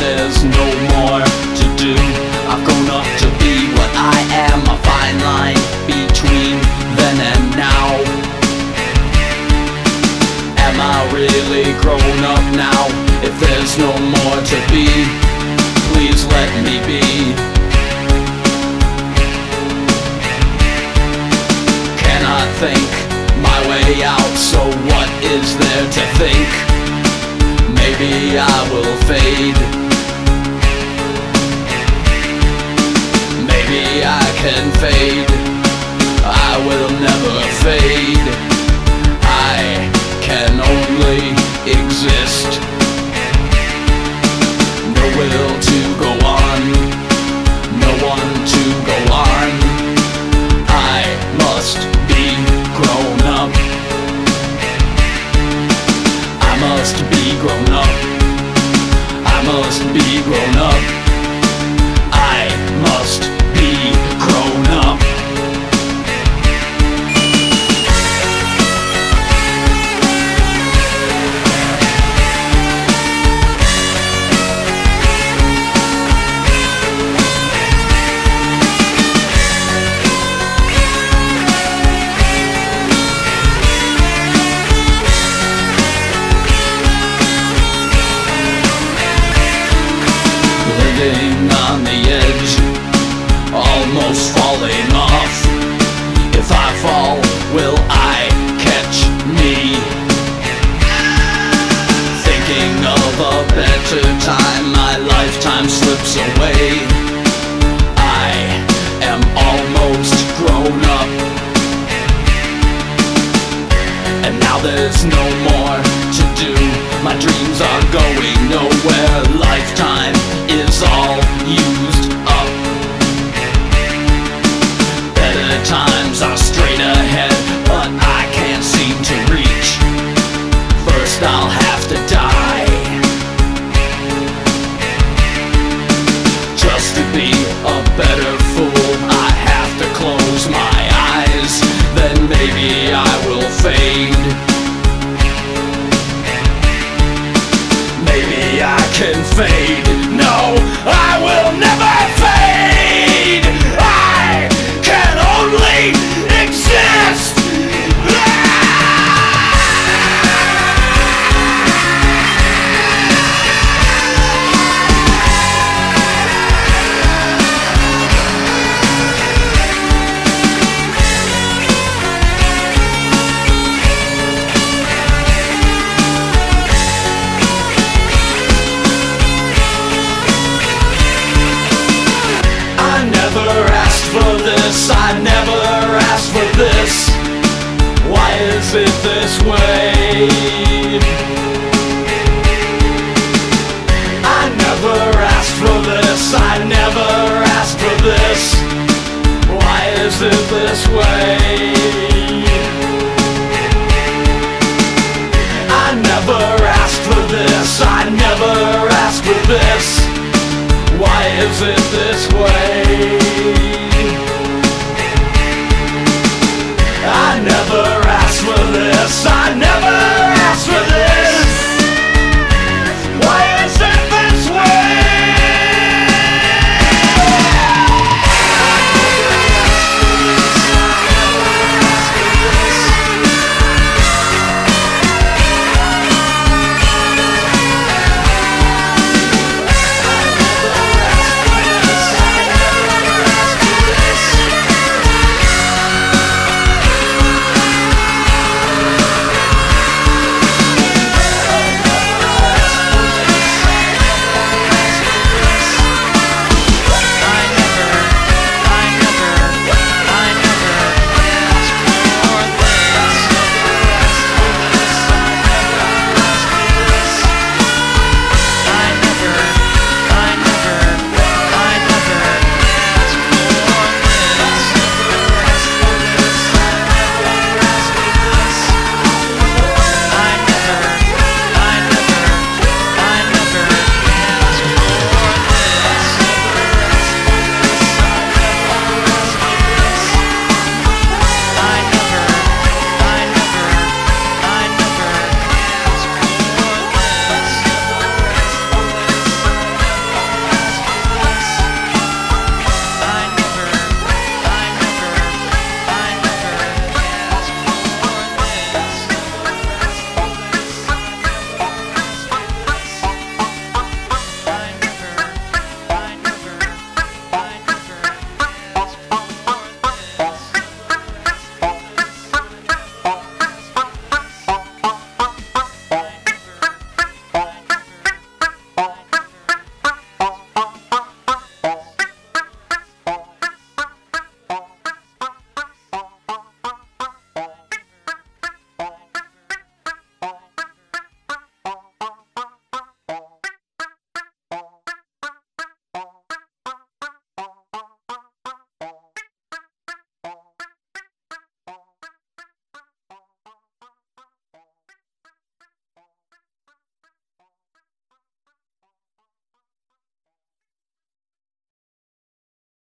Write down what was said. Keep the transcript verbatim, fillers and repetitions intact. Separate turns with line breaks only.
there's no more to do. I've grown up to be what I am, a fine line between then and now. Am I really grown up now? If there's no more to be, please let me be. Cannot think my way out, so what is there to think? Maybe I will fade. Maybe I can fade. I will never fade. I can only exist. No will to go on, no one to go on. I must be grown up. I must be grown up. I must be grown up. I must be grown up. On the edge, almost falling off. If I fall, will I catch me? Thinking of a better time, my lifetime slips away. I am almost grown up, and now there's no more to do. My dreams are going nowhere. Lifetime is all used up. Better times are straight ahead, but I can't seem to reach. First I'll have to die, just to be a better fool. I have to close my eyes, then maybe I will fade. Maybe I can fade. No, I will never fade. I can only exist. I never asked for this. Why is it this way? I never asked for this. I never asked for this. Why is it this way? I never asked for this. I never asked for this. Why is it this way? I never asked for this. I